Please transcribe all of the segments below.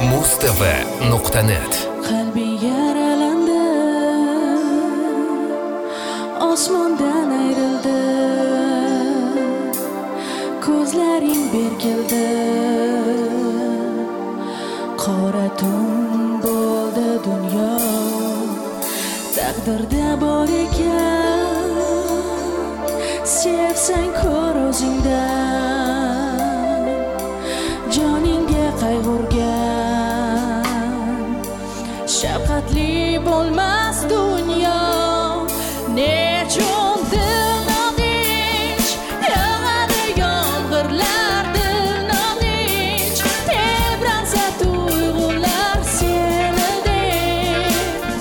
mustv.net. Qalbing yaralandi, osmondan ayrildi, ko'zlaring berkildi, qora tun bo'ldi dunyo. Taqdirda bor ekan, sevsang ko'r o'zingdan, joningga qayg'urgan. Shafqatli bo'lmas dunyo, nechun dilnotinch yog'adi yomg'irlar, dilnotinch tebransa tuyg'ular seni deb.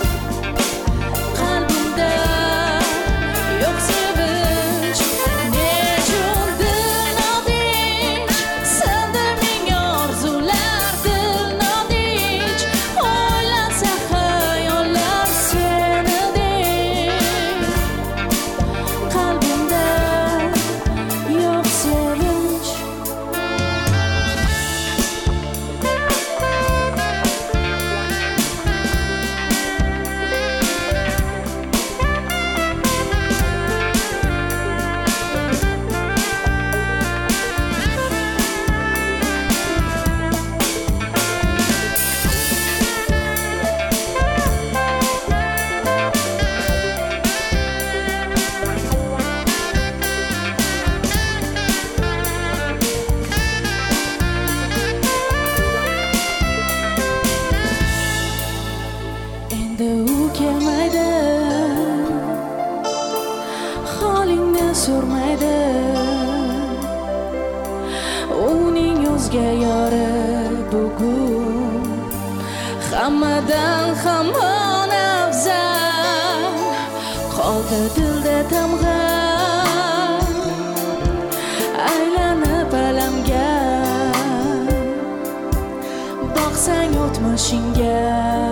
Qalbimda yo'q sevinch, nechun dilnotinch sindi ming orzular, dilnotinch o'ylansa xayollar seni deb. Qalbimda yo'q sevinch. Endi u kelmaydi, holingni so'rmaydi, uning o'zga yori bugun hammadan hamon afzal. Qoldi dilda tamg'a, aylanib alamga, boqsang o'tmishingga.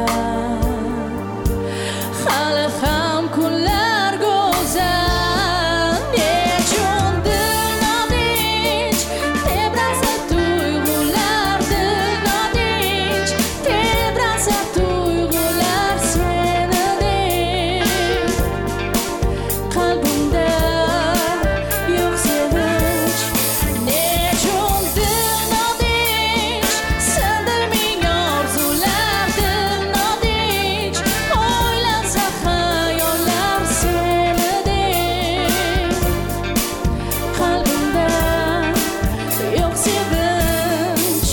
Hali ham kunlar go'zal, nechun dilnotinch tebransa tuyg'ular, dilnotinch tebransa tuyg'ular seni deb. Qalbimda yo'q sevinch, nechun dilnotinch sindi ming orzular, dilnotinch o'ylansa xayollar seni deb. Qalbimda yo'q sevinch.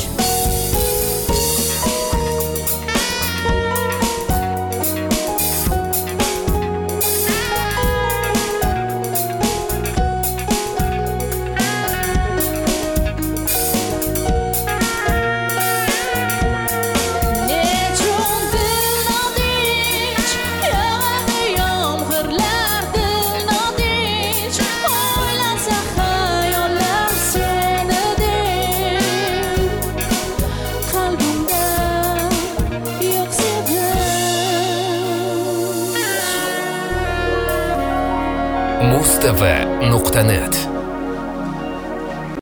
Nechun dilnotinch yog'adi yomg'irlar, dilnotinch o'ylansa xayollar seni deb. Qalbimda yo'q sevinch. mustv.net